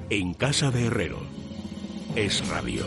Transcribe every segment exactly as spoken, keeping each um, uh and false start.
En casa de Herrero. Es radio.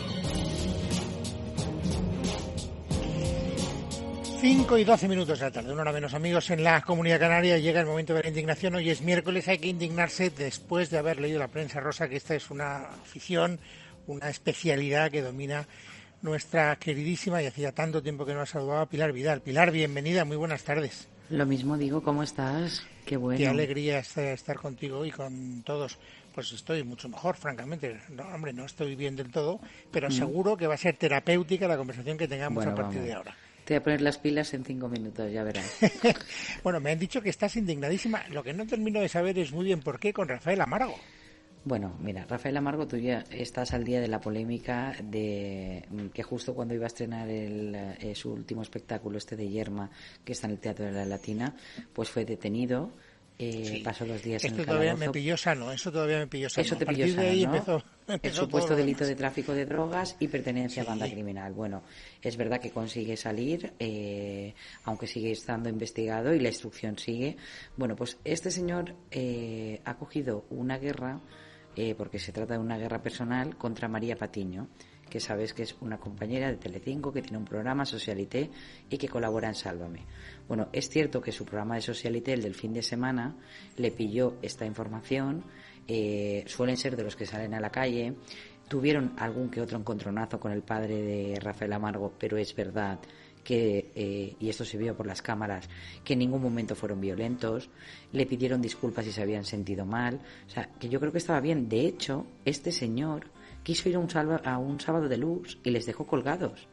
cinco y doce minutos de la tarde, una hora menos, amigos, en la Comunidad Canaria. Llega el momento de la indignación. Hoy es miércoles, hay que indignarse después de haber leído la prensa rosa, que esta es una afición, una especialidad que domina nuestra queridísima, y hacía tanto tiempo que no la saludaba, Pilar Vidal. Pilar, bienvenida, muy buenas tardes. Lo mismo digo, ¿cómo estás? Qué bueno. Qué alegría estar contigo y con todos. Pues estoy mucho mejor, francamente. No, hombre, no estoy bien del todo, pero mm. seguro que va a ser terapéutica la conversación que tengamos bueno, a partir vamos. de ahora. Te voy a poner las pilas en cinco minutos, ya verás. Bueno, me han dicho que estás indignadísima. Lo que no termino de saber es muy bien por qué con Rafael Amargo. Bueno, mira, Rafael Amargo, tú ya estás al día de la polémica de que justo cuando iba a estrenar el, eh, su último espectáculo, este de Yerma, que está en el Teatro de la Latina, pues fue detenido. Eh, sí. Pasó los días Esto en el todavía calabozo. me pilló sano, eso todavía me pilló sano. Eso te a partir pilló sano, de ahí ¿no? empezó, empezó el supuesto delito demás. de tráfico de drogas y pertenencia sí. a banda criminal. Bueno, es verdad que consigue salir, eh, aunque sigue estando investigado y la instrucción sigue. Bueno, pues este señor eh, ha cogido una guerra, eh, porque se trata de una guerra personal, contra María Patiño, que sabes que es una compañera de Telecinco que tiene un programa, Socialité, y que colabora en Sálvame. Bueno, es cierto que su programa de Socialité, el del fin de semana, le pilló esta información, eh, suelen ser de los que salen a la calle, tuvieron algún que otro encontronazo con el padre de Rafael Amargo, pero es verdad que, eh, y esto se vio por las cámaras, que en ningún momento fueron violentos, le pidieron disculpas si se habían sentido mal, o sea, que yo creo que estaba bien. De hecho, este señor quiso ir a un, salva, a un sábado de luz y les dejó colgados.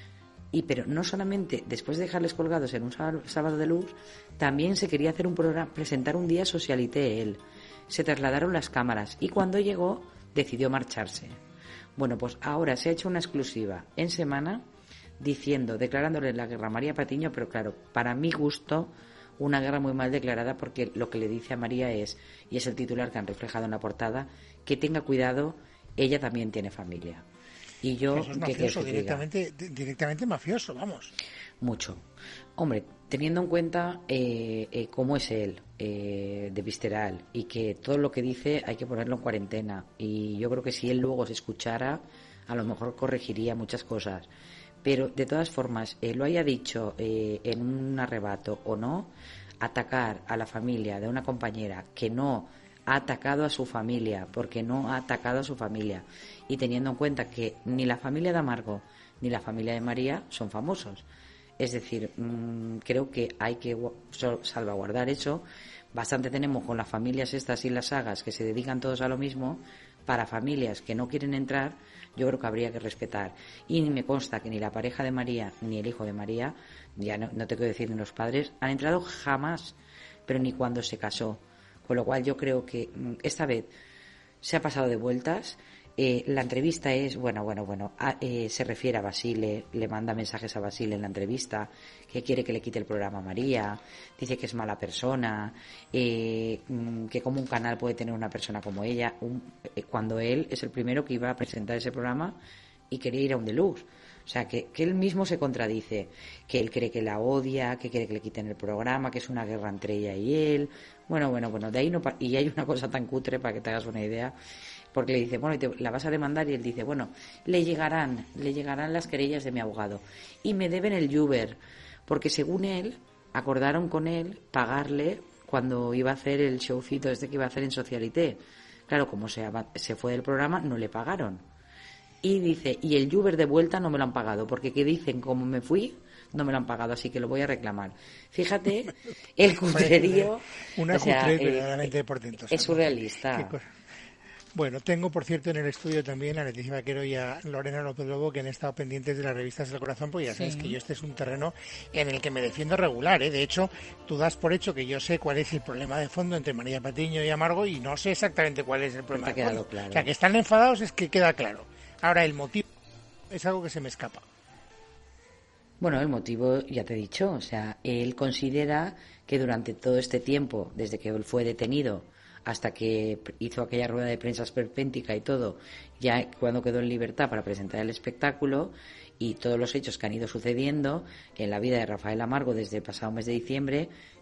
Y pero no solamente después de dejarles colgados en un sábado de luz, también se quería hacer un programa, presentar un día Socialité él. Se trasladaron las cámaras y cuando llegó decidió marcharse. Bueno, pues ahora se ha hecho una exclusiva en Semana diciendo, declarándole la guerra a María Patiño, pero claro, para mi gusto, una guerra muy mal declarada, porque lo que le dice a María es, y es el titular que han reflejado en la portada, que tenga cuidado, ella también tiene familia. Y yo, eso es mafioso, que directamente, directamente mafioso, vamos. Mucho. Hombre, teniendo en cuenta eh, eh, cómo es él, eh, de visceral, y que todo lo que dice hay que ponerlo en cuarentena. Y yo creo que si él luego se escuchara, a lo mejor corregiría muchas cosas. Pero, de todas formas, eh, lo haya dicho eh, en un arrebato o no, atacar a la familia de una compañera que no ha atacado a su familia, porque no ha atacado a su familia, y teniendo en cuenta que ni la familia de Amargo ni la familia de María son famosos. Es decir, mmm, creo que hay que salvaguardar eso. Bastante tenemos con las familias estas y las sagas que se dedican todos a lo mismo. Para familias que no quieren entrar, yo creo que habría que respetar. Y me consta que ni la pareja de María ni el hijo de María, ya no, no te quiero decir ni los padres, han entrado jamás, pero ni cuando se casó. Con lo cual yo creo que esta vez se ha pasado de vueltas. Eh, la entrevista es, bueno, bueno, bueno, a, eh, se refiere a Basile, le manda mensajes a Basile en la entrevista, que quiere que le quite el programa a María, dice que es mala persona, eh, que como un canal puede tener una persona como ella, un, eh, cuando él es el primero que iba a presentar ese programa y quería ir a un deluxe. O sea, que, que él mismo se contradice, que él cree que la odia, que quiere que le quiten el programa, que es una guerra entre ella y él. Bueno, bueno, bueno, de ahí no... Y hay una cosa tan cutre, para que te hagas una idea, porque le dice, bueno, te, la vas a demandar, y él dice, bueno, le llegarán, le llegarán las querellas de mi abogado y me deben el Uber, porque según él, acordaron con él pagarle cuando iba a hacer el showcito este que iba a hacer en Socialité. Claro, como se, se fue del programa, no le pagaron. Y dice, y el Uber de vuelta no me lo han pagado, porque que dicen, como me fui, no me lo han pagado, así que lo voy a reclamar. Fíjate, el cutrerío... Una o sea, cutre eh, verdaderamente portentosa. Es surrealista. Bueno, tengo, por cierto, en el estudio también a Leticia Vaquero y a Lorena López Lobo, que han estado pendientes de las revistas del corazón, pues ya sabes sí. que yo este es un terreno en el que me defiendo regular, ¿eh? De hecho, tú das por hecho que yo sé cuál es el problema de fondo entre María Patiño y Amargo, y no sé exactamente cuál es el problema de fondo. Claro. O sea, que están enfadados es que queda claro. Ahora, el motivo es algo que se me escapa. Bueno, el motivo ya te he dicho, o sea, él considera que durante todo este tiempo, desde que él fue detenido hasta que hizo aquella rueda de prensa esperpéntica y todo, ya cuando quedó en libertad para presentar el espectáculo, y todos los hechos que han ido sucediendo en la vida de Rafael Amargo desde el pasado mes de diciembre,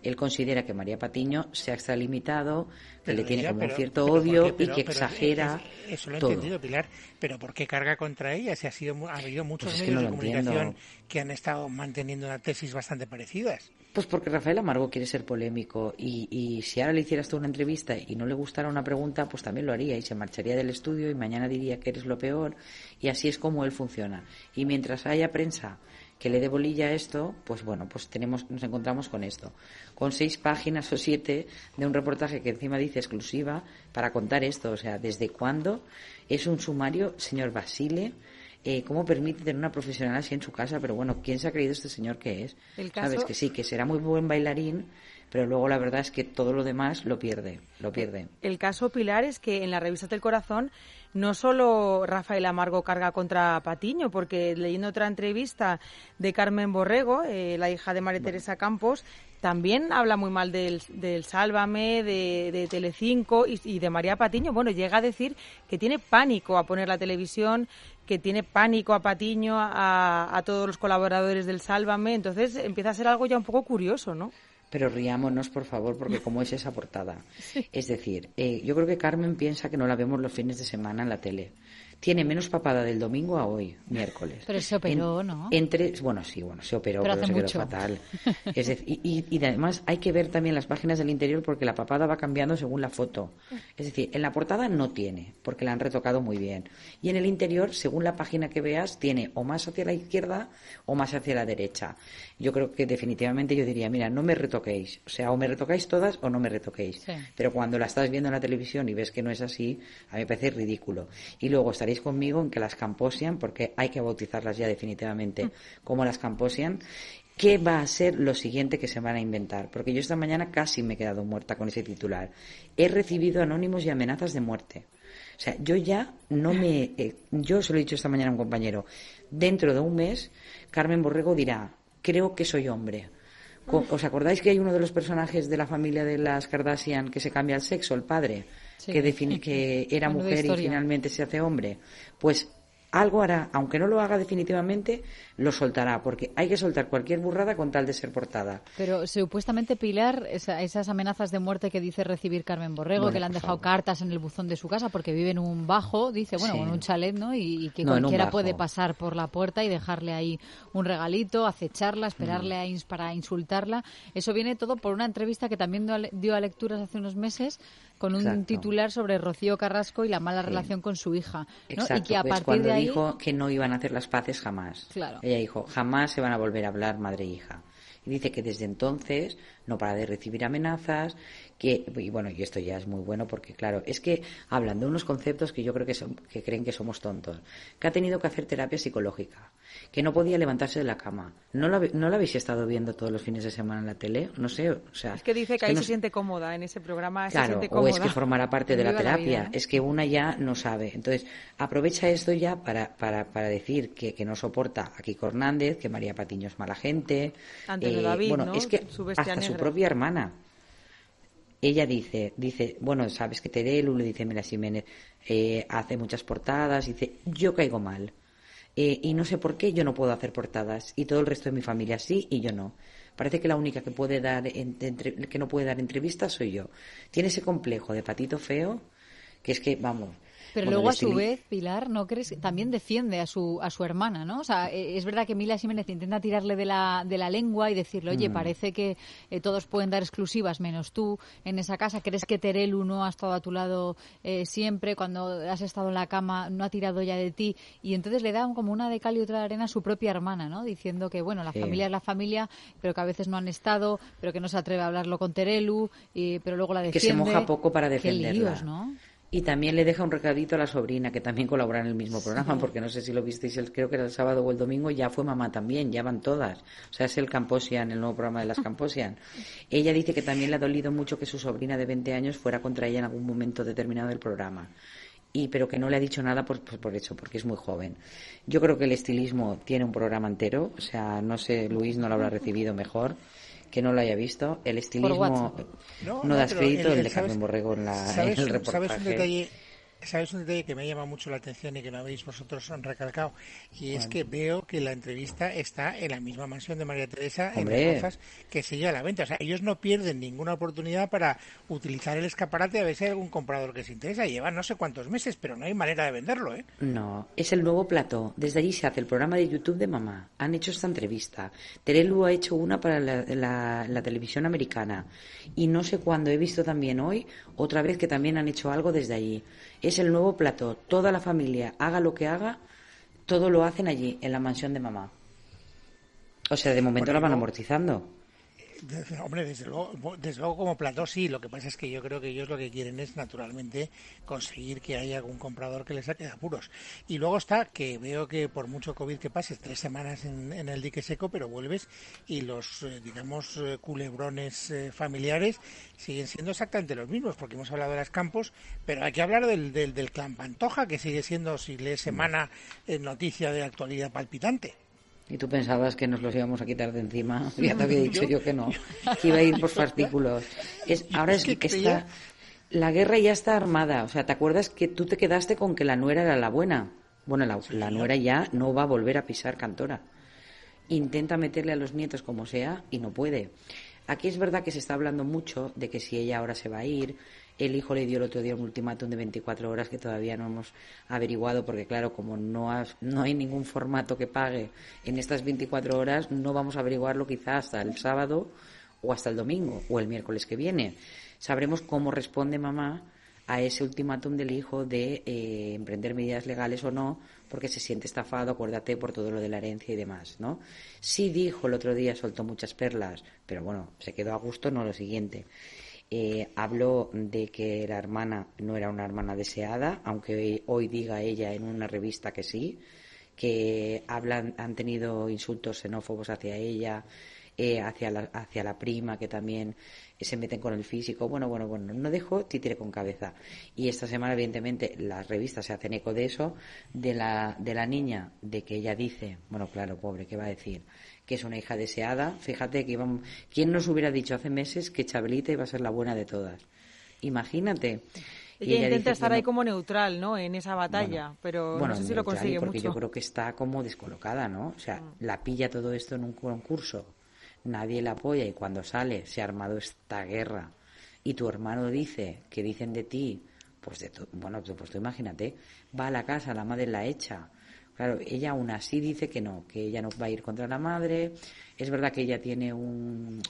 él considera que María Patiño se ha extralimitado, que pero le tiene ella, como pero, un cierto pero odio qué, pero, y que pero, exagera es, es, eso lo he todo. entendido, Pilar, pero ¿por qué carga contra ella? Si ha, sido, ha habido muchos Pues es medios que no de comunicación entiendo. que han estado manteniendo una tesis bastante parecidas. Pues porque Rafael Amargo quiere ser polémico y, y si ahora le hicieras tú una entrevista y no le gustara una pregunta, pues también lo haría y se marcharía del estudio y mañana diría que eres lo peor y así es como él funciona. Y mientras haya prensa que le dé bolilla a esto, pues bueno, pues tenemos, nos encontramos con esto, con seis páginas o siete de un reportaje que encima dice exclusiva para contar esto, o sea, ¿desde cuándo es un sumario, señor Basile? Eh, ¿Cómo permite tener una profesional así en su casa? Pero bueno, ¿quién se ha creído este señor que es? El caso... Sabes que sí, que será muy buen bailarín, pero luego la verdad es que todo lo demás lo pierde, lo pierde. El caso, Pilar, es que en las revistas del Corazón no solo Rafael Amargo carga contra Patiño, porque leyendo otra entrevista de Carmen Borrego, eh, la hija de María bueno. Teresa Campos, también habla muy mal del, del Sálvame, de, de Telecinco y, y de María Patiño. Bueno, llega a decir que tiene pánico a poner la televisión, que tiene pánico a Patiño, a, a todos los colaboradores del Sálvame. Entonces empieza a ser algo ya un poco curioso, ¿no? Pero riámonos, por favor, porque como es esa portada. Sí. Es decir, eh, yo creo que Carmen piensa que no la vemos los fines de semana en la tele. Tiene menos papada del domingo a hoy, miércoles. Pero se operó, en, ¿no? Entre, bueno, sí, bueno, se operó, pero, pero se mucho. quedó fatal. Es decir, y, y, y además hay que ver también las páginas del interior porque la papada va cambiando según la foto. Es decir, en la portada no tiene, porque la han retocado muy bien. Y en el interior, según la página que veas, tiene o más hacia la izquierda o más hacia la derecha. Yo creo que definitivamente yo diría, mira, no me retoquéis. O sea, o me retocáis todas o no me retoquéis. Sí. Pero cuando la estás viendo en la televisión y ves que no es así, a mí me parece ridículo. Y luego estaréis conmigo en que las Camposian, porque hay que bautizarlas ya definitivamente mm. como las Camposian, ¿qué va a ser lo siguiente que se van a inventar? Porque yo esta mañana casi me he quedado muerta con ese titular. He recibido anónimos y amenazas de muerte. O sea, yo ya no me... Eh, yo se lo he dicho esta mañana a un compañero. Dentro de un mes, Carmen Borrego dirá, creo que soy hombre. ¿Os acordáis que hay uno de los personajes de la familia de las Kardashian que se cambia el sexo, el padre? Sí. Que, defini- que era mujer y finalmente se hace hombre. Pues algo hará, aunque no lo haga definitivamente, lo soltará, porque hay que soltar cualquier burrada con tal de ser portada. Pero supuestamente, Pilar, esa, esas amenazas de muerte que dice recibir Carmen Borrego, bueno, que le han dejado favor. cartas en el buzón de su casa porque vive en un bajo, dice, bueno, sí. en un chalet, ¿no? Y, y que no, cualquiera puede pasar por la puerta y dejarle ahí un regalito, acecharla, esperarle mm. a ins- para insultarla. Eso viene todo por una entrevista que también dio a lecturas hace unos meses con un Exacto. titular sobre Rocío Carrasco y la mala sí. relación con su hija, ¿no? Exacto, y que a pues partir cuando de ahí dijo que no iban a hacer las paces jamás. Claro. Ella dijo, jamás se van a volver a hablar madre e hija. Y dice que desde entonces no para de recibir amenazas, que y bueno, y esto ya es muy bueno porque claro, es que hablan de unos conceptos que yo creo que son, que creen que somos tontos, que ha tenido que hacer terapia psicológica, que no podía levantarse de la cama. ¿No la, no la habéis estado viendo todos los fines de semana en la tele? No sé, o sea... Es que dice que, que ahí no... se siente cómoda en ese programa, claro, se siente cómoda. o es que formará parte de la terapia, la vida, ¿eh? Es que una ya no sabe. Entonces, aprovecha esto ya para, para, para decir que, que no soporta a Kiko Hernández, que María Patiño es mala gente. Antes de eh, David, bueno, ¿no? Es que su hasta negra. Su propia hermana. Ella dice, dice, bueno, sabes que Terelu, le dice Mela Jiménez, eh, hace muchas portadas, dice, yo caigo mal. Eh, y no sé por qué yo no puedo hacer portadas y todo el resto de mi familia sí y yo no. Parece que la única que puede dar entre, que no puede dar entrevistas soy yo. Tiene ese complejo de patito feo que es que, vamos... Pero bueno, luego, a su vez, Pilar, ¿no crees? También defiende a su a su hermana, ¿no? O sea, es verdad que Mila Jiménez intenta tirarle de la de la lengua y decirle, oye, mm. parece que eh, todos pueden dar exclusivas menos tú en esa casa. ¿Crees que Terelu no ha estado a tu lado eh, siempre? Cuando has estado en la cama, no ha tirado ya de ti. Y entonces le da como una de cal y otra de arena a su propia hermana, ¿no? Diciendo que, bueno, la sí. familia es la familia, pero que a veces no han estado, pero que no se atreve a hablarlo con Terelu, y, pero luego la defiende. Que se moja poco para defenderla. Qué líos, ¿no? Y también le deja un recadito a la sobrina, que también colabora en el mismo programa, sí. porque no sé si lo visteis, creo que era el sábado o el domingo, ya fue mamá también, ya van todas. O sea, es el Camposian, el nuevo programa de las Camposian. Ella dice que también le ha dolido mucho que su sobrina de veinte años fuera contra ella en algún momento determinado del programa. Y pero que no le ha dicho nada por, por, por eso, porque es muy joven. Yo creo que el estilismo tiene un programa entero, o sea, no sé, Luis no lo habrá recibido mejor, que no lo haya visto. El estilismo no, no, no das crédito, el, el de Carmen Borrego en, la, ¿sabes, en el reportaje. ¿Sabes un detalle sabes un detalle que me ha llamado mucho la atención y que no habéis vosotros recalcado, y es bueno. que veo que la entrevista está en la misma mansión de María Teresa, Hombre. en Rozas, que sigue a la venta. O sea, ellos no pierden ninguna oportunidad para utilizar el escaparate a ver si hay algún comprador que se interesa. Llevan no sé cuántos meses, pero no hay manera de venderlo, ¿eh? No, es el nuevo plató. Desde allí se hace el programa de YouTube de Mamá. Han hecho esta entrevista. Terelu ha hecho una para la, la, la televisión americana. Y no sé cuándo he visto también hoy, otra vez que también han hecho algo desde allí. Es el nuevo plató. Toda la familia, haga lo que haga, todo lo hacen allí, en la mansión de Mamá. O sea, de momento la van amortizando. Hombre, desde luego, desde luego como plató sí, lo que pasa es que yo creo que ellos lo que quieren es naturalmente conseguir que haya algún comprador que les saque de apuros. Y luego está que veo que por mucho COVID que pases, tres semanas en, en el dique seco, pero vuelves y los, eh, digamos, eh, culebrones eh, familiares siguen siendo exactamente los mismos, porque hemos hablado de las Campos, pero hay que hablar del, del, del clan Pantoja, que sigue siendo, si lees semana, eh, noticia de actualidad palpitante. Y tú pensabas que nos los íbamos a quitar de encima. Ya te había dicho yo, yo que no, que iba a ir por fascículos. Es, ahora es que está, la guerra ya está armada. O sea, ¿te acuerdas que tú te quedaste con que la nuera era la buena? Bueno, la, la nuera ya no va a volver a pisar Cantora. Intenta meterle a los nietos como sea y no puede. Aquí es verdad que se está hablando mucho de que si ella ahora se va a ir. El hijo le dio el otro día un ultimátum de veinticuatro horas que todavía no hemos averiguado, porque claro, como no, has, no hay ningún formato que pague en estas veinticuatro horas, no vamos a averiguarlo quizá hasta el sábado o hasta el domingo o el miércoles que viene. Sabremos cómo responde Mamá a ese ultimátum del hijo de eh, emprender medidas legales o no, porque se siente estafado, acuérdate, por todo lo de la herencia y demás, ¿no? Sí dijo el otro día, soltó muchas perlas, pero bueno, se quedó a gusto, no lo siguiente. Eh, habló de que la hermana no era una hermana deseada, aunque hoy, hoy diga ella en una revista que sí, que hablan, han tenido insultos xenófobos hacia ella, eh, hacia, la, hacia la prima, que también eh, se meten con el físico. Bueno, bueno, bueno, no dejó títere con cabeza. Y esta semana, evidentemente, las revistas se hacen eco de eso, de la, de la niña, de que ella dice, bueno, claro, pobre, ¿qué va a decir? Que es una hija deseada. Fíjate que íbamos, ¿quién nos hubiera dicho hace meses que Chabelita iba a ser la buena de todas? Imagínate. Ella, ella intenta estar no... ahí como neutral, ¿no? En esa batalla, bueno, pero bueno, no sé si lo consigue porque mucho. Yo creo que está como descolocada, ¿no? O sea, mm. la pilla todo esto en un concurso, nadie la apoya y cuando sale se ha armado esta guerra y tu hermano dice que dicen de ti, pues de tu... bueno, pues tú imagínate, va a la casa, la madre la echa. Claro, ella aún así dice que no, que ella no va a ir contra la madre. Es verdad que ella tiene un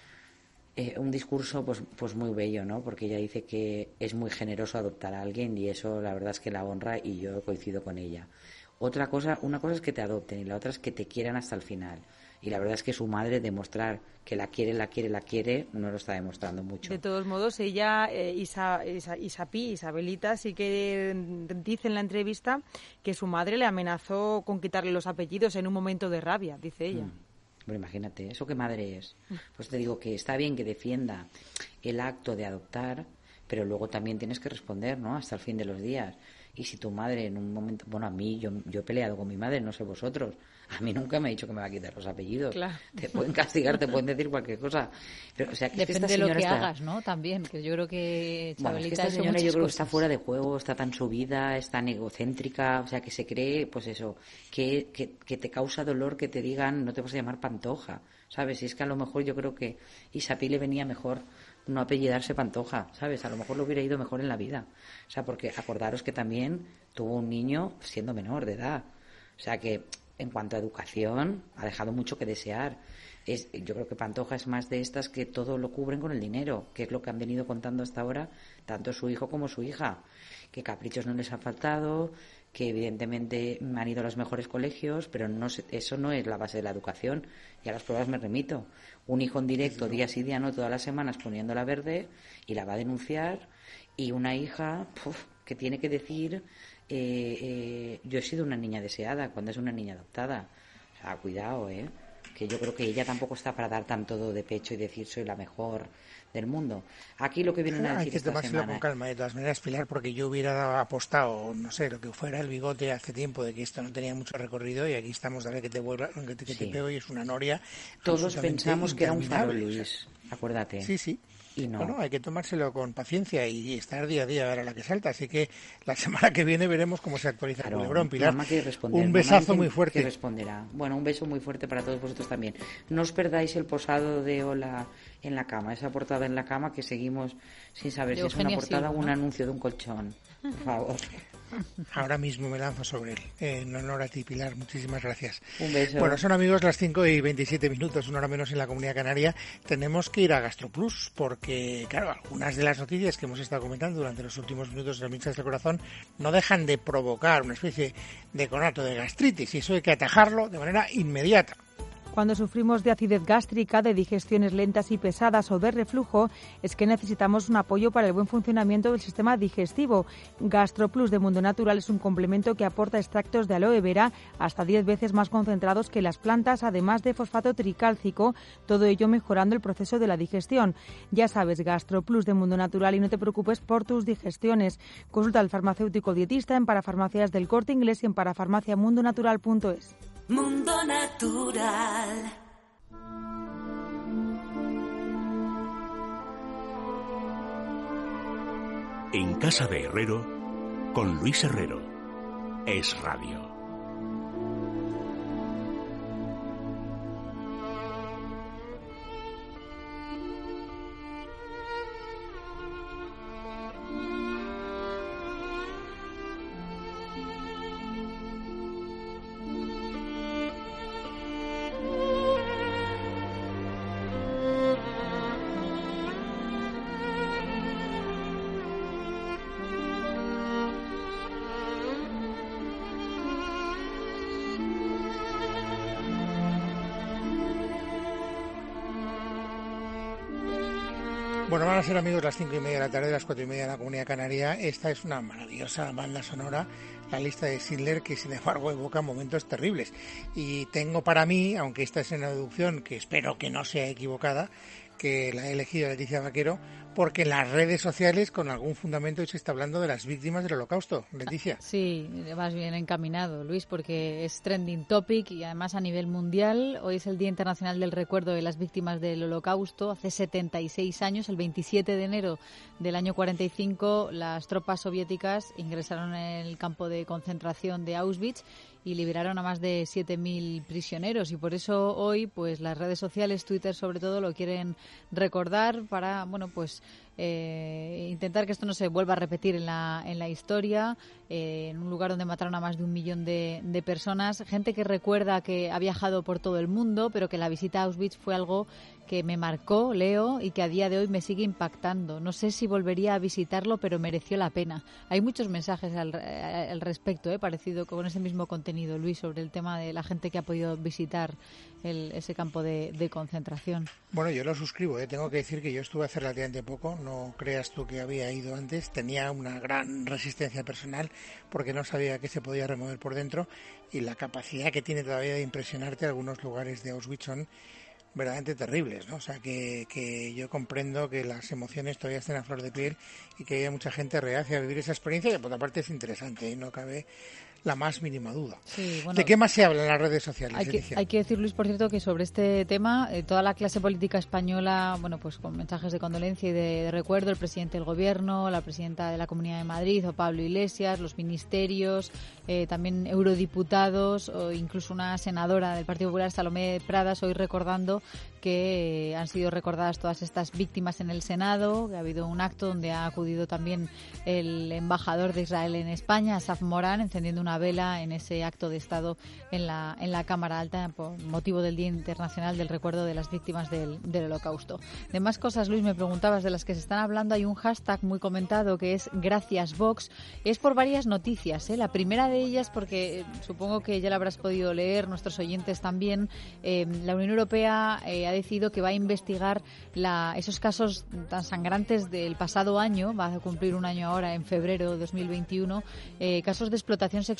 eh, un discurso pues pues muy bello, ¿no? Porque ella dice que es muy generoso adoptar a alguien y eso la verdad es que la honra y yo coincido con ella. Otra cosa, una cosa es que te adopten y la otra es que te quieran hasta el final. Y la verdad es que su madre demostrar que la quiere, la quiere, la quiere, no lo está demostrando mucho. De todos modos, ella, eh, Isa, Isa, Isapi, Isabelita, sí que dice en la entrevista que su madre le amenazó con quitarle los apellidos en un momento de rabia, dice ella. Mm. Bueno, imagínate, ¿eso qué madre es? Pues te digo que está bien que defienda el acto de adoptar, pero luego también tienes que responder, ¿no? Hasta el fin de los días. Y si tu madre en un momento... Bueno, a mí, yo, yo he peleado con mi madre, no sé vosotros. A mí nunca me ha dicho que me va a quitar los apellidos. Claro. Te pueden castigar, te pueden decir cualquier cosa. Pero, o sea, que depende esta de lo que está... hagas, ¿no? También, que yo creo que Chabelita... Bueno, es que esta señora yo creo que está fuera de juego, está tan subida, es tan egocéntrica, o sea, que se cree, pues eso, que, que, que te causa dolor que te digan no te vas a llamar Pantoja, ¿sabes? Y es que a lo mejor yo creo que Isapi le venía mejor no apellidarse Pantoja, ¿sabes? A lo mejor le hubiera ido mejor en la vida. O sea, porque acordaros que también tuvo un niño siendo menor de edad. O sea que en cuanto a educación ha dejado mucho que desear. Es, yo creo que Pantoja es más de estas que todo lo cubren con el dinero, que es lo que han venido contando hasta ahora tanto su hijo como su hija. Que caprichos no les han faltado, que evidentemente han ido a los mejores colegios, pero no eso no es la base de la educación. Y a las pruebas me remito. Un hijo en directo, día sí, día no, todas las semanas poniéndola verde y la va a denunciar. Y una hija puf, que tiene que decir, eh, eh, yo he sido una niña deseada cuando es una niña adoptada. O sea, cuidado, ¿eh? Que yo creo que ella tampoco está para dar tanto de pecho y decir soy la mejor del mundo. Aquí lo que vienen a decir hay que esta tomárselo semana... con calma, de todas maneras, Pilar, porque yo hubiera apostado, no sé, lo que fuera el bigote hace tiempo de que esto no tenía mucho recorrido y aquí estamos, dale que te, vuelva, que te, que te sí. pego y es una noria. Todos pensamos que era un farol, Luis, acuérdate. Sí, sí. Y no. Bueno, hay que tomárselo con paciencia y estar día a día a ver a la que salta. Así que la semana que viene veremos cómo se actualiza el Claro, Culebrón. Pilar, mamá quiere responder, un besazo mamá muy fuerte. Que responderá. Bueno, un beso muy fuerte para todos vosotros también. No os perdáis el posado de Hola en la cama, esa portada en la cama que seguimos sin saber si es una portada o un anuncio de un colchón. Por favor. Ahora mismo me lanzo sobre él. En honor a ti, Pilar, muchísimas gracias. Un beso. Bueno, son amigos las cinco y veintisiete minutos, una hora menos en la Comunidad Canaria. Tenemos que ir a GastroPlus porque, claro, algunas de las noticias que hemos estado comentando durante los últimos minutos de las Minchas del Corazón no dejan de provocar una especie de conato de gastritis y eso hay que atajarlo de manera inmediata. Cuando sufrimos de acidez gástrica, de digestiones lentas y pesadas o de reflujo, es que necesitamos un apoyo para el buen funcionamiento del sistema digestivo. GastroPlus de Mundo Natural es un complemento que aporta extractos de aloe vera hasta diez veces más concentrados que las plantas, además de fosfato tricálcico, todo ello mejorando el proceso de la digestión. Ya sabes, GastroPlus de Mundo Natural y no te preocupes por tus digestiones. Consulta al farmacéutico dietista en Parafarmacias del Corte Inglés y en parafarmacia mundo natural punto es. Mundo Natural. En casa de Herrero, con Luis Herrero. Es Radio. Bueno, van a ser amigos las cinco y media de la tarde, las cuatro y media de la Comunidad Canaria. Esta es una maravillosa banda sonora, la lista de Schindler, que sin embargo evoca momentos terribles. Y tengo para mí, aunque esta es una deducción que espero que no sea equivocada, que la ha elegido Leticia Vaquero, porque en las redes sociales, con algún fundamento, se está hablando de las víctimas del Holocausto. Leticia. Sí, vas bien encaminado, Luis, porque es trending topic y además a nivel mundial. Hoy es el Día Internacional del Recuerdo de las Víctimas del Holocausto. Hace setenta y seis años, el veintisiete de enero del año cuarenta y cinco, las tropas soviéticas ingresaron en el campo de concentración de Auschwitz y liberaron a más de siete mil prisioneros, y por eso hoy pues las redes sociales, Twitter sobre todo, lo quieren recordar para, bueno, pues eh, intentar que esto no se vuelva a repetir en la, en la historia, eh, en un lugar donde mataron a más de un millón de, de personas, gente que recuerda que ha viajado por todo el mundo, pero que la visita a Auschwitz fue algo que me marcó, Leo, y que a día de hoy me sigue impactando. No sé si volvería a visitarlo, pero mereció la pena. Hay muchos mensajes al, al respecto, eh, parecido con ese mismo contenido, Luis, sobre el tema de la gente que ha podido visitar el, ese campo de, de concentración. Bueno, yo lo suscribo, ¿eh? Tengo que decir que yo estuve hace relativamente poco, no creas tú que había ido antes, tenía una gran resistencia personal porque no sabía qué se podía remover por dentro, y la capacidad que tiene todavía de impresionarte algunos lugares de Auschwitz son verdaderamente terribles, ¿no? O sea, que, que yo comprendo que las emociones todavía estén a flor de piel y que haya mucha gente reacia a vivir esa experiencia, que por otra parte es interesante y no cabe la más mínima duda. Sí, bueno, ¿de qué más se habla en las redes sociales? Hay que, hay que decir, Luis, por cierto, que sobre este tema eh, toda la clase política española, bueno, pues con mensajes de condolencia y de, de recuerdo, el presidente del Gobierno, la presidenta de la Comunidad de Madrid, o Pablo Iglesias, los ministerios, eh, también eurodiputados, o incluso una senadora del Partido Popular, Salomé Pradas, hoy recordando que eh, han sido recordadas todas estas víctimas en el Senado, que ha habido un acto donde ha acudido también el embajador de Israel en España, Asaf Morán, encendiendo una vela en ese acto de Estado en la en la Cámara Alta por motivo del Día Internacional del Recuerdo de las Víctimas del, del Holocausto. De más cosas, Luis, me preguntabas de las que se están hablando. Hay un hashtag muy comentado que es Gracias Vox. Es por varias noticias, ¿eh? La primera de ellas, porque eh, supongo que ya la habrás podido leer, nuestros oyentes también, eh, la Unión Europea eh, ha decidido que va a investigar la, esos casos tan sangrantes del pasado año, va a cumplir un año ahora en febrero de dos mil veintiuno, eh, casos de explotación sexual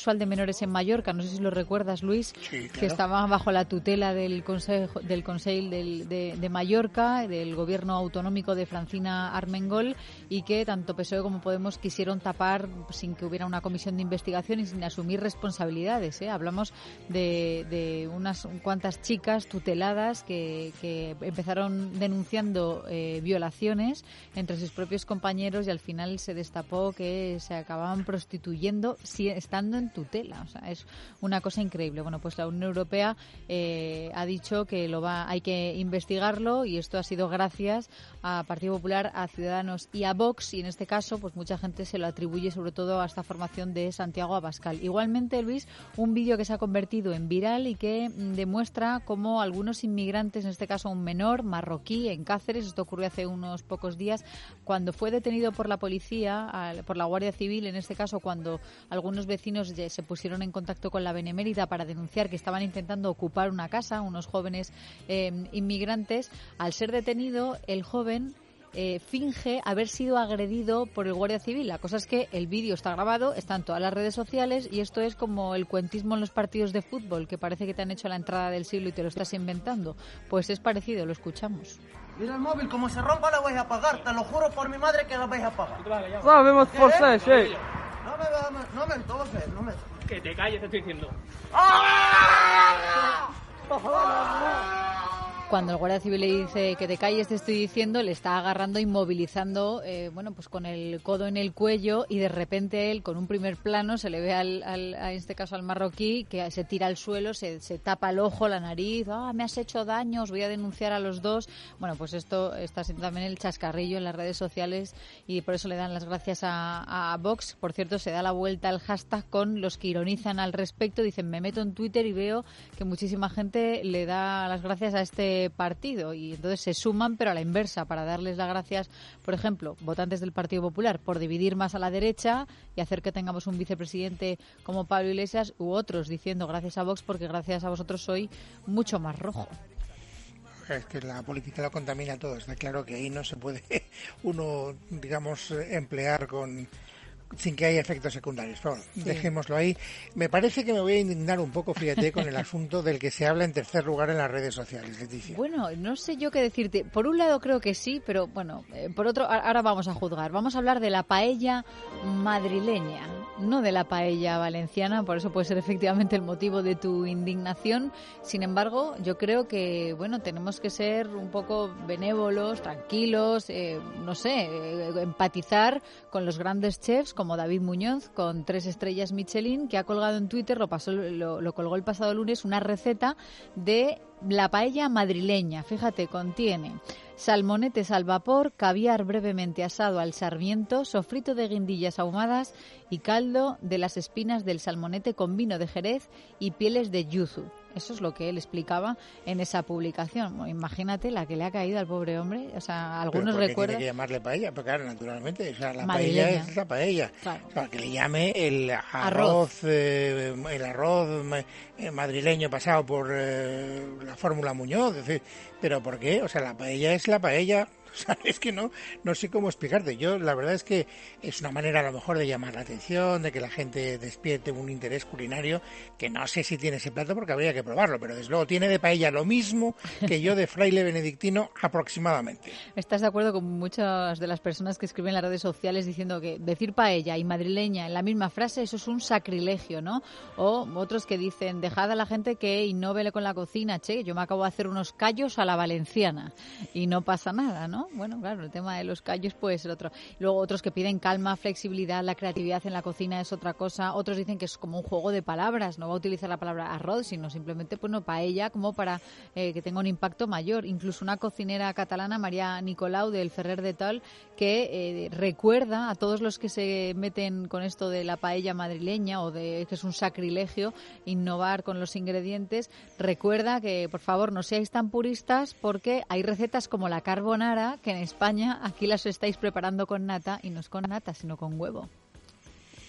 sexual de menores en Mallorca, no sé si lo recuerdas, Luis, sí, claro. que estaba bajo la tutela del Consejo del Consell del, de, de Mallorca, del gobierno autonómico de Francina Armengol, y que tanto P S O E como Podemos quisieron tapar sin que hubiera una comisión de investigación y sin asumir responsabilidades, ¿eh? Hablamos de, de unas cuantas chicas tuteladas que, que empezaron denunciando eh, violaciones entre sus propios compañeros y al final se destapó que se acababan prostituyendo si, estando en tutela. O sea, es una cosa increíble. Bueno, pues la Unión Europea eh, ha dicho que lo va, hay que investigarlo, y esto ha sido gracias a Partido Popular, a Ciudadanos y a Vox, y en este caso pues mucha gente se lo atribuye sobre todo a esta formación de Santiago Abascal. Igualmente, Luis, un vídeo que se ha convertido en viral y que mm, demuestra cómo algunos inmigrantes, en este caso un menor marroquí en Cáceres, esto ocurrió hace unos pocos días, cuando fue detenido por la policía, por la Guardia Civil, en este caso cuando algunos vecinos se pusieron en contacto con la Benemérita para denunciar que estaban intentando ocupar una casa, unos jóvenes eh, inmigrantes. Al ser detenido, el joven Eh, finge haber sido agredido por el Guardia Civil. La cosa es que el vídeo está grabado, está en todas las redes sociales, y esto es como el cuentismo en los partidos de fútbol, que parece que te han hecho la entrada del siglo y te lo estás inventando. Pues es parecido, lo escuchamos. Mira el móvil, como se rompa la vais a pagar, te lo juro por mi madre que la vais a pagar. Sabemos por ser, sí. No me, no, no me entonces, no me... Que te calles, te estoy diciendo. Cuando el Guardia Civil le dice que te calles, te estoy diciendo, le está agarrando, inmovilizando, eh, bueno, pues con el codo en el cuello, y de repente él, con un primer plano, se le ve al, al, a este caso al marroquí, que se tira al suelo, se, se tapa el ojo, la nariz, ah, me has hecho daño, os voy a denunciar a los dos. Bueno, pues esto está siendo también el chascarrillo en las redes sociales, y por eso le dan las gracias a, a Vox. Por cierto, se da la vuelta al hashtag con los que ironizan al respecto, dicen, me meto en Twitter y veo que muchísima gente le da las gracias a este partido, y entonces se suman pero a la inversa para darles las gracias, por ejemplo, votantes del Partido Popular por dividir más a la derecha y hacer que tengamos un vicepresidente como Pablo Iglesias, u otros diciendo gracias a Vox porque gracias a vosotros soy mucho más rojo. Es que la política lo contamina todo, está claro que ahí no se puede uno, digamos, emplear con sin que haya efectos secundarios. Pero bueno, sí. Dejémoslo ahí. Me parece que me voy a indignar un poco, fíjate, con el asunto del que se habla en tercer lugar en las redes sociales, Leticia. Bueno, no sé yo qué decirte. Por un lado creo que sí, pero bueno, eh, por otro, ahora vamos a juzgar. Vamos a hablar de la paella madrileña, no de la paella valenciana, por eso puede ser efectivamente el motivo de tu indignación. Sin embargo, yo creo que, bueno, tenemos que ser un poco benévolos, tranquilos, eh, no sé, eh, empatizar con los grandes chefs, como David Muñoz, con tres estrellas Michelin, que ha colgado en Twitter, lo, pasó, lo, lo colgó el pasado lunes, una receta de la paella madrileña. Fíjate, contiene salmonetes al vapor, caviar brevemente asado al sarmiento, sofrito de guindillas ahumadas y caldo de las espinas del salmonete con vino de Jerez y pieles de yuzu. Eso es lo que él explicaba en esa publicación. Bueno, imagínate la que le ha caído al pobre hombre. O sea, algunos recuerdan. Tiene que llamarle paella, pero claro, naturalmente. O sea, la madrileña. Paella es la paella. Claro. O sea, que le llame el arroz, arroz. Eh, el arroz eh, madrileño pasado por eh, la fórmula Muñoz. Es decir, ¿pero por qué? O sea, la paella es la paella. O sea, es que no, no sé cómo explicarte. Yo, la verdad es que es una manera a lo mejor de llamar la atención, de que la gente despierte un interés culinario, que no sé si tiene ese plato porque habría que probarlo, pero desde luego tiene de paella lo mismo que yo de fraile benedictino aproximadamente. ¿Estás de acuerdo con muchas de las personas que escriben en las redes sociales diciendo que decir paella y madrileña en la misma frase, eso es un sacrilegio, ¿no? O otros que dicen, dejad a la gente que innove con la cocina, che, yo me acabo de hacer unos callos a la valenciana y no pasa nada, ¿no? Bueno, claro, el tema de los callos puede ser otro. Luego otros que piden calma, flexibilidad, la creatividad en la cocina es otra cosa. Otros dicen que es como un juego de palabras, no va a utilizar la palabra arroz, sino simplemente, pues no, paella, como para eh, que tenga un impacto mayor. Incluso una cocinera catalana, María Nicolau, del Ferrer de Tal, que eh, recuerda a todos los que se meten con esto de la paella madrileña o de que es un sacrilegio innovar con los ingredientes, recuerda que, por favor, no seáis tan puristas porque hay recetas como la carbonara que en España aquí las estáis preparando con nata y no es con nata, sino con huevo.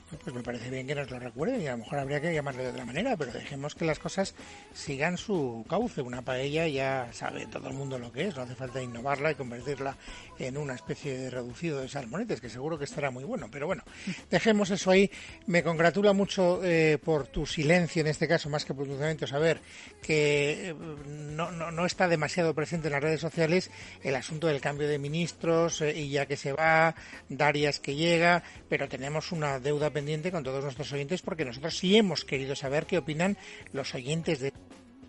Pues me parece bien que nos lo recuerden y a lo mejor habría que llamarle de otra manera, pero dejemos que las cosas sigan su cauce. Una paella ya sabe todo el mundo lo que es, no hace falta innovarla y convertirla en una especie de reducido de salmonetes, que seguro que estará muy bueno. Pero bueno, dejemos eso ahí. Me congratula mucho eh, por tu silencio en este caso, más que por tu talento, saber que eh, no, no, no está demasiado presente en las redes sociales el asunto del cambio de ministros eh, y ya que se va, Darias que llega, pero tenemos una deuda pendiente con todos nuestros oyentes porque nosotros sí hemos querido saber qué opinan los oyentes de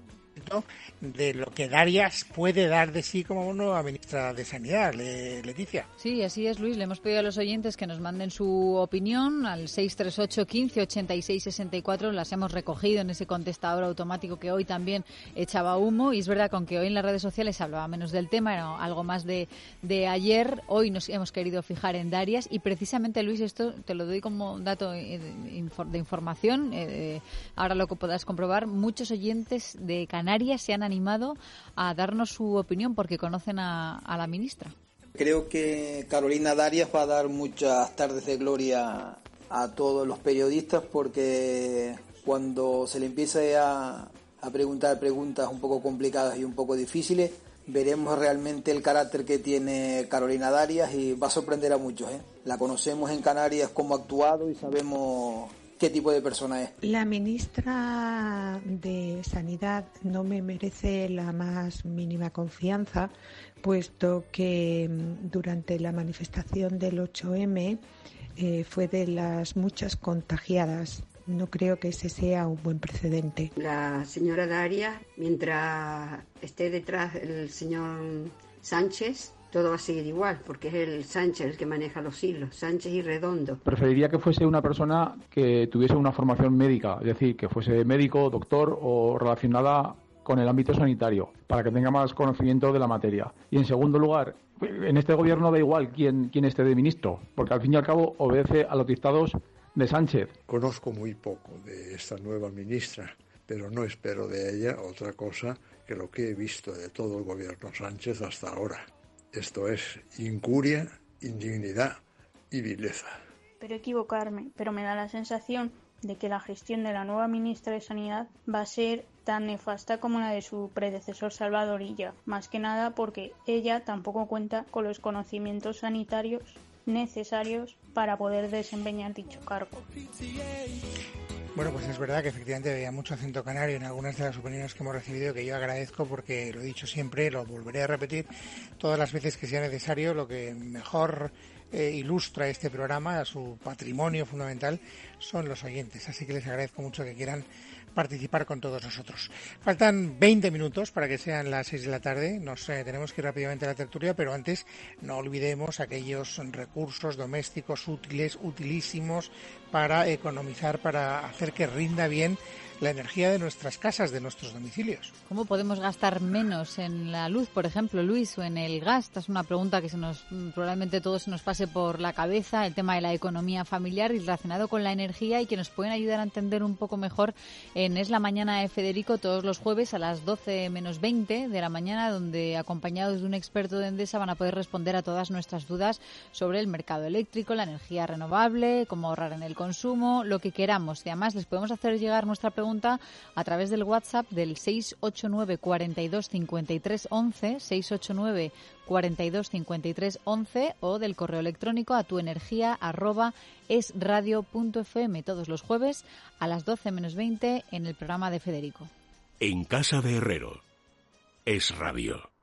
de lo que Darias puede dar de sí como nueva ministra de Sanidad, Le, Leticia. Sí, así es, Luis. Le hemos pedido a los oyentes que nos manden su opinión al seis tres ocho, quince, ochenta y seis, sesenta y cuatro. Las hemos recogido en ese contestador automático que hoy también echaba humo. Y es verdad que aunque hoy en las redes sociales se hablaba menos del tema, era algo más de, de ayer, hoy nos hemos querido fijar en Darias. Y precisamente, Luis, esto te lo doy como dato de información. Eh, ahora lo que podrás comprobar, muchos oyentes de Canarias se han animado a darnos su opinión porque conocen a, a la ministra. Creo que Carolina Darias va a dar muchas tardes de gloria a todos los periodistas porque cuando se le empiece a, a preguntar preguntas un poco complicadas y un poco difíciles, veremos realmente el carácter que tiene Carolina Darias y va a sorprender a muchos, ¿eh? La conocemos en Canarias cómo ha actuado y sabemos qué tipo de persona es. La ministra de Sanidad no me merece la más mínima confianza, puesto que durante la manifestación del ocho eme eh, fue de las muchas contagiadas. No creo que ese sea un buen precedente. La señora Darias, mientras esté detrás el señor Sánchez, todo va a seguir igual, porque es el Sánchez el que maneja los hilos, Sánchez y Redondo. Preferiría que fuese una persona que tuviese una formación médica, es decir, que fuese médico, doctor o relacionada con el ámbito sanitario, para que tenga más conocimiento de la materia. Y en segundo lugar, en este gobierno da igual quién, quién esté de ministro, porque al fin y al cabo obedece a los dictados de Sánchez. Conozco muy poco de esta nueva ministra, pero no espero de ella otra cosa que lo que he visto de todo el gobierno Sánchez hasta ahora. Esto es incuria, indignidad y vileza. Espero equivocarme, pero me da la sensación de que la gestión de la nueva ministra de Sanidad va a ser tan nefasta como la de su predecesor Salvador Illa, más que nada porque ella tampoco cuenta con los conocimientos sanitarios necesarios para poder desempeñar dicho cargo. Bueno, pues es verdad que efectivamente había mucho acento canario en algunas de las opiniones que hemos recibido, que yo agradezco porque lo he dicho siempre, lo volveré a repetir todas las veces que sea necesario. Lo que mejor eh, ilustra este programa, su patrimonio fundamental, son los oyentes. Así que les agradezco mucho que quieran participar con todos nosotros. Faltan veinte minutos para que sean las seis de la tarde. Nos eh, tenemos que ir rápidamente a la tertulia, pero antes no olvidemos aquellos recursos domésticos útiles, utilísimos para economizar, para hacer que rinda bien la energía de nuestras casas, de nuestros domicilios. ¿Cómo podemos gastar menos en la luz, por ejemplo, Luis, o en el gas? Esta es una pregunta que se nos probablemente todo se nos pase por la cabeza, el tema de la economía familiar y relacionado con la energía, y que nos pueden ayudar a entender un poco mejor en Es la Mañana de Federico, todos los jueves a las doce menos veinte de la mañana, donde acompañados de un experto de Endesa van a poder responder a todas nuestras dudas sobre el mercado eléctrico, la energía renovable, cómo ahorrar en el consumo, lo que queramos. Y además les podemos hacer llegar nuestra pregunta a través del WhatsApp del seis ocho nueve, cuarenta y dos, cincuenta y tres, once, seis ocho nueve, cuarenta y dos, cincuenta y tres, once, o del correo electrónico a tuenergia arroba esradio punto f m, todos los jueves a las doce menos veinte en el programa de Federico. En casa de Herrero, Es Radio.